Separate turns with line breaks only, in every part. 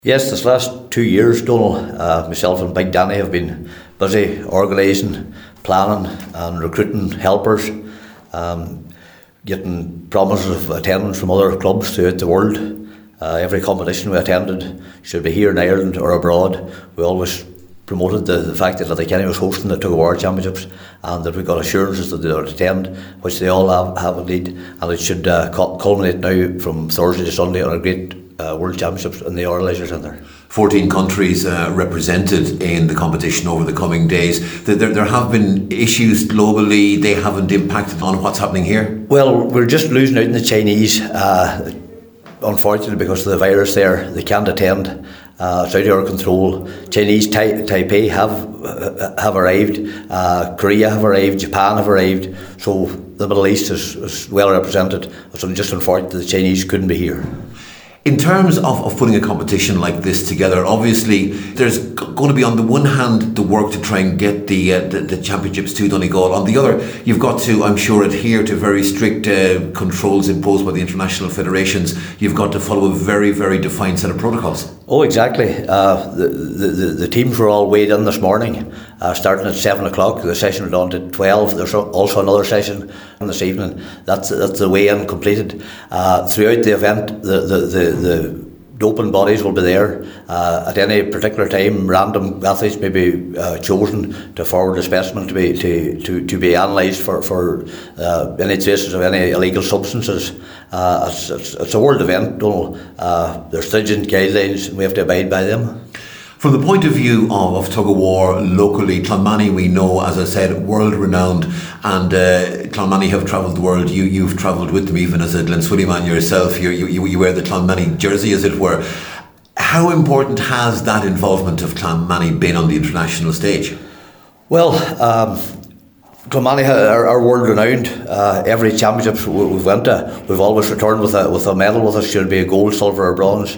Yes, this last 2 years, Donal, myself and Big Danny have been busy organising, planning and recruiting helpers, getting promises of attendance from other clubs throughout the world. Every competition we attended, should be here in Ireland or abroad, we always promoted the fact that Letterkenny was hosting the Tug of War Championships and that we got assurances that they would attend, which they all have indeed, and it should culminate now from Thursday to Sunday on a great World Championships in the Orla Leisure Centre.
14 countries represented in the competition over the coming days. There have been issues globally. They haven't impacted on what's happening here?
Well, we're just losing out in the Chinese. Unfortunately, because of the virus there, they can't attend. It's out of our control. Chinese Taipei have arrived, Korea have arrived, Japan have arrived, so the Middle East is well represented. It's just unfortunate the Chinese couldn't be here.
In terms of putting a competition like this together, obviously there's going to be, on the one hand, the work to try and get the championships to Donegal. On the other, you've got to, I'm sure, adhere to very strict controls imposed by the international federations. You've got to follow a very, very defined set of protocols. Oh,
exactly. The teams were all weighed in this morning, starting at 7 o'clock. The session went on to 12. There's also another session this evening. That's the weigh-in completed. Throughout the event, the doping bodies will be there. At any particular time, random athletes may be chosen to forward a specimen to be analysed for any traces of any illegal substances. It's a world event, Donal. There's stringent guidelines and we have to abide by them.
From the point of view of tug of war locally, Clonmany, we know, as I said, world renowned, and Clonmany have travelled the world. You've travelled with them, even as a Glenswilly man yourself. You wear the Clonmany jersey, as it were. How important has that involvement of Clonmany been on the international stage?
Well, Clonmany are world renowned. Every championship we've went to, we've always returned with a medal with us. Should be a gold, silver or bronze.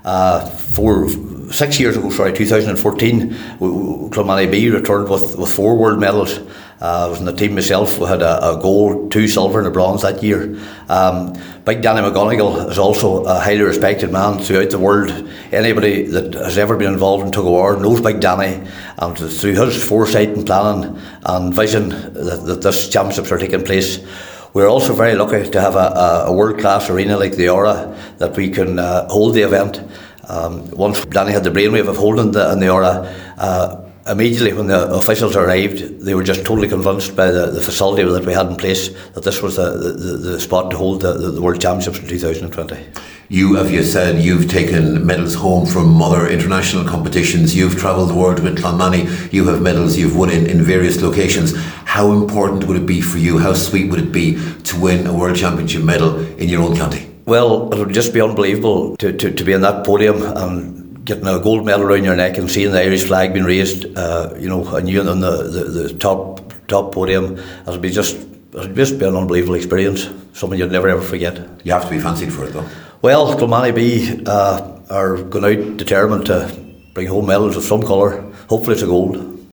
6 years ago, 2014, Clonmany B returned with 4 world medals. I was in the team myself. We had a gold, 2 silver and a bronze that year. Big Danny McGonigal is also a highly respected man throughout the world. Anybody that has ever been involved in tug of war knows Big Danny, and through his foresight and planning and vision that this championships are taking place. We're also very lucky to have a world-class arena like the Orla that we can hold the event. Once Danny had the brainwave of holding in the Orla, immediately when the officials arrived, they were just totally convinced by the facility that we had in place that this was the spot to hold the World Championships in 2020.
You, as you said, you've taken medals home from other international competitions. You've travelled the world with Clonmany. You have medals you've won in various locations. How important would it be for you? How sweet would it be to win a World Championship medal in your own county?
Well, it would just be unbelievable to be on that podium and getting a gold medal around your neck and seeing the Irish flag being raised, and you on the top podium. It'd just be an unbelievable experience, something you'd never ever forget.
You have to be fancied for it, though.
Well, Clonmany B are going out determined to bring home medals of some colour. Hopefully it's a gold.